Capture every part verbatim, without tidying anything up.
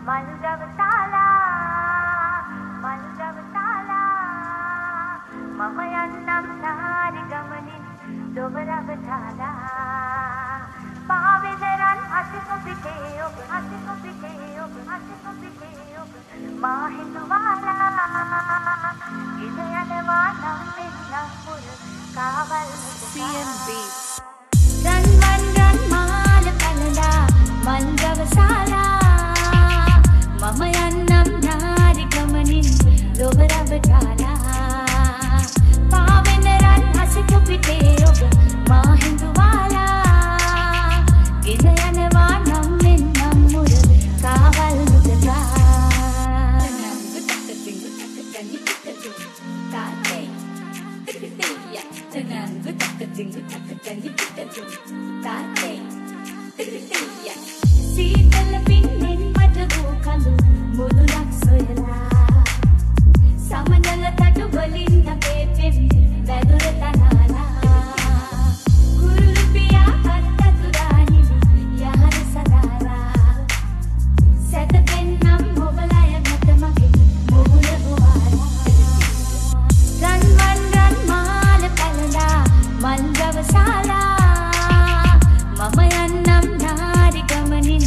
මල්ගවසාලා මල්ගවසාලා මම යන්නම් නාරි ගමනින් දොබරවතාලා පාවෙදරන් අසික පිටේ ඔබ අසික පිටේ ඔබ අසික පිටේ ඔබ මා හිතුවාලා ඉඳ යනවා නම් මෙන්නම් පුර කාවල් C M Beats රන් වන් රන් මාල කලලා මල්ගවසාලා මම යන්නම් නාරි ගමනින් දොබරවතාලා පාවෙන රන් අසික පිටේ ඔබ මා හිතුවාලා ඉඳ යනවා නම් මෙන්නම් මුර කාවල් මුදලා සීතල පින්නෙන් මට වූ කඳු මුදුනක් සොයලා සමනල තටු වලින් අපේ පෙම් වැදුර තනාලා කුරුළු පියා අත්තතුරා නිවි යහර සදාලා සැතපෙන්නම් ඔබලය මත මගේ මුහුණ හොවාලා රන් වන් රන් මාල පැලලා මල් ගවසාලා මම යන්නම් නාරි ගමනින්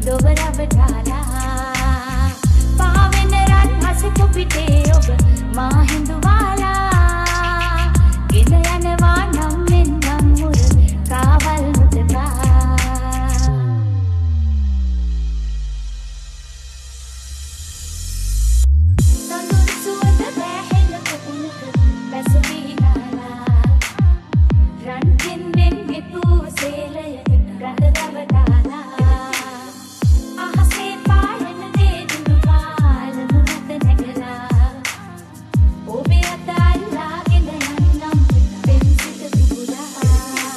දොබරවතාලා පාවෙන රන් හසක පිටේ ඔබ මා හිඳුවාලා ගෙන යනවා නම් මෙන්නම් මුර කාවල් මුදලා සඳුන් සුවඳ බැහැල කුකුලක බැස විහිනාලා රන් කෙන්නෙන් ගෙපුව සේලය ගඳ රවටාලා අහසේ පායන දේ දුඳු පාලම මත නැගලා ඔබේ අත අල්ලාගෙන යන්නම් පෙන්සිත දුබුලා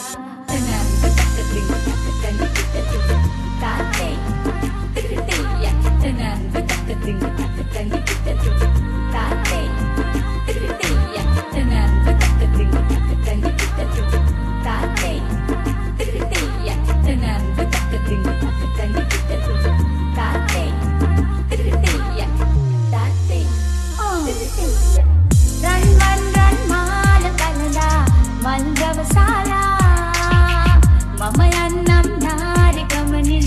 තාත්තේ තිරිතිය තනන් වතකතින් වතකතින් තාත්තේ තිරිතිය තනන් වතකතින් වතකතින් තාත්තේ තිරිතිය තනන් වතකතින් වතකතින් තාත්තේ තිරිතිය තාත්තේ තිරිතිය රන් වන් රන් මාල කලලා මල් ගවසාලා මම යන්නම් නාරි ගමනින්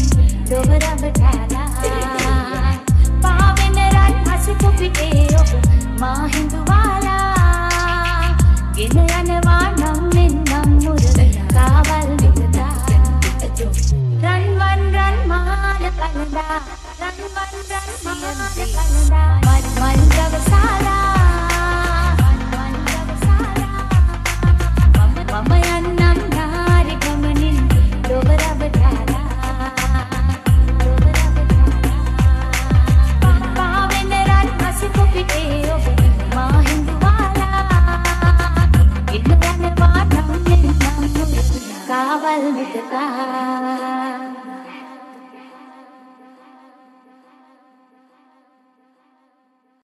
දොබරවතාලා පාවෙන රන් අසික පිටේ ඔබ මා හිඳුවාලා ගෙන යනවා නම් මෙන්නම් මුර කාවල් මුදලා රන් වන් රන් මාල කලලා රන් වන් රන් මාල කලලා මල් මල් ගවසාලා මල් ගවසාලා මම යන්නම් නාරි ගමනින් දොබරවතාලා පාවෙන රන් අසික පිටේ ඔබ මා හිඳුවාලා ගෙන යනවා නම් මෙන්නම් මුර කාවල් මුදලා